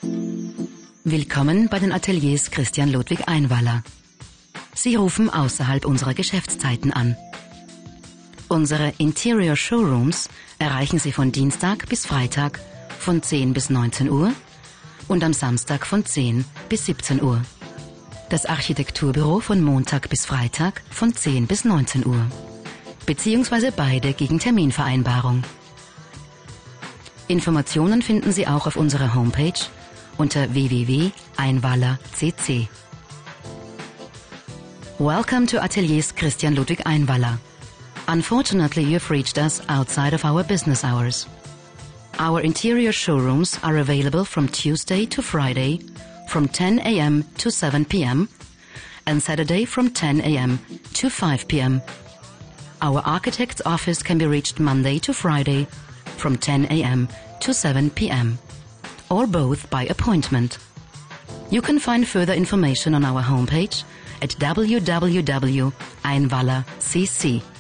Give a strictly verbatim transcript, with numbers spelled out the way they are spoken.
Willkommen bei den Ateliers Christian Ludwig Einwaller. Sie rufen außerhalb unserer Geschäftszeiten an. Unsere Interior Showrooms erreichen Sie von Dienstag bis Freitag von zehn bis neunzehn Uhr und am Samstag von zehn bis siebzehn Uhr. Das Architekturbüro von Montag bis Freitag von zehn bis neunzehn Uhr. Beziehungsweise beide gegen Terminvereinbarung. Informationen finden Sie auch auf unserer Homepage unter w w w punkt einwaller punkt c c. Welcome to Ateliers Christian Ludwig Einwaller. Unfortunately, you have reached us outside of our business hours. Our interior showrooms are available from Tuesday to Friday from ten a m to seven p m and Saturday from ten a m to five p m Our architect's office can be reached Monday to Friday from ten a m to seven p m or both by appointment. You can find further information on our homepage at w w w punkt einwaller punkt c c.